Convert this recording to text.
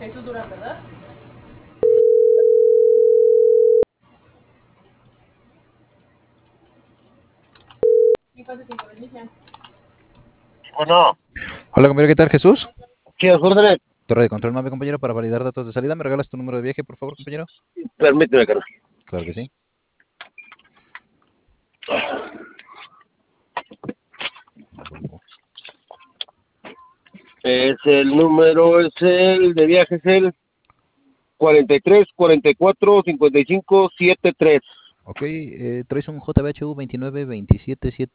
Jesús Durán, ¿verdad? Mi fase 5, inicia. Bueno, Hola, compañero, ¿qué tal, Jesús? ¿qué órdenes? Torre de control, mame, compañero, para validar datos de salida. ¿Me regalas tu número de viaje, por favor, compañero? Permíteme, carnal. Claro que sí. El número es el de viaje, es el 43 44 55 73. Ok, traes un JBHU 29 27